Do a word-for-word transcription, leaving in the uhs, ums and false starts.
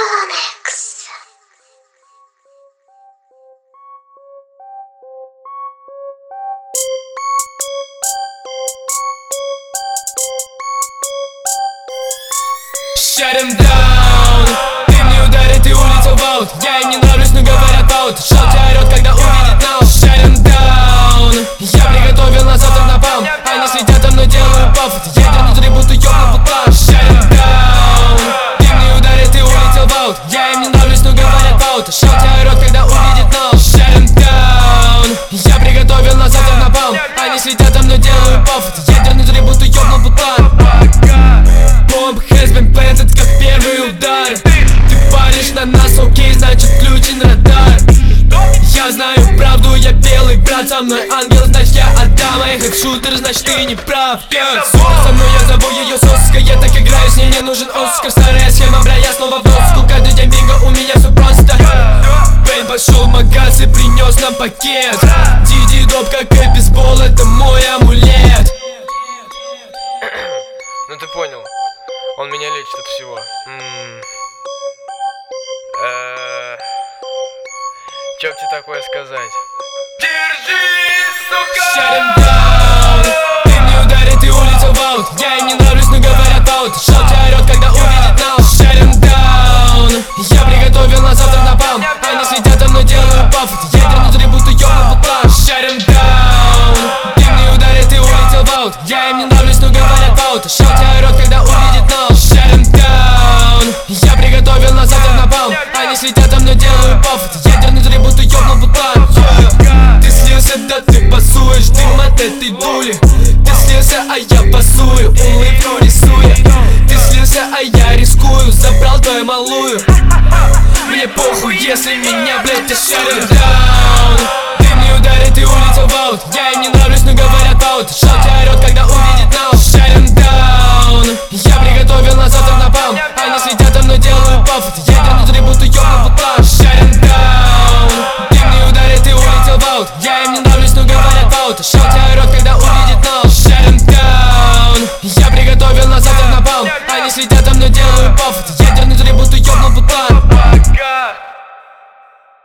Phonics. Shut him down. Ты мне ударит и улетел в аут. Я им не нравлюсь, но говорят аут. Желтый орёт, когда увидит нау. Shut him down. Я приготовил на завтра напалм. Они следят за мной, делаю паф. Ядер внутри, будто ёбнул план. Shut him down. Ты мне ударит и улетел в аут. Я им не нравлюсь, но говорят аут. Желтый орёт, когда увидит нау. Shut him down. Я приготовил на завтра напалм. Они следят за мной, делаю паф. Ядер внутри, будто ёбнул план. Бомб has been planted, как первый удар. Ты паришь на нас, окей, значит включен радар. Я знаю правду, я белый брат. Со мной ангел, значит я отдам. А я хэдшутер, значит ты не прав. yeah. Со мной я зову ее соска. Я так играю, с ней не нужен Оскар. Старая схема, бля, я снова в доску. Каждый день бинго, у меня все просто. Бэйн пошел в магаз и принес нам пакет. Диди доп, как и бейсбол, это мой амулет. Ну ты понял, он меня лечит от всего. М-м. Э-э. Чё б тебе такое сказать? Держись, сука! Shut him down. Ты мне ударит и улетел в аут. Я им не нравлюсь, но говорят аут. Желтый орёт, когда увидит нау. Shut him down. Я приготовил на завтра напалм. Они следят за мной, делаю паф. Ядер внутри, будто ёбнул план. Shut him down. Ты мне ударит и улетел в аут. Я им не нравлюсь, но говорят аут. Желтый орёт, когда увидит нау. Shut him down. Я приготовил на завтра напалм. Они следят за мной, делаю паф. Ядер внутри, будто ёбнул план. Ты слился, да ты пасуешь дым от этой дули. Ты слился, а я пасую, улыбку рисуя. Ты слился, а я рискую, забрал твою малую. Мне похуй, если меня, блядь, ты shut him down. Ты мне ударит и улетел в аут. Я им не нравлюсь, но говорю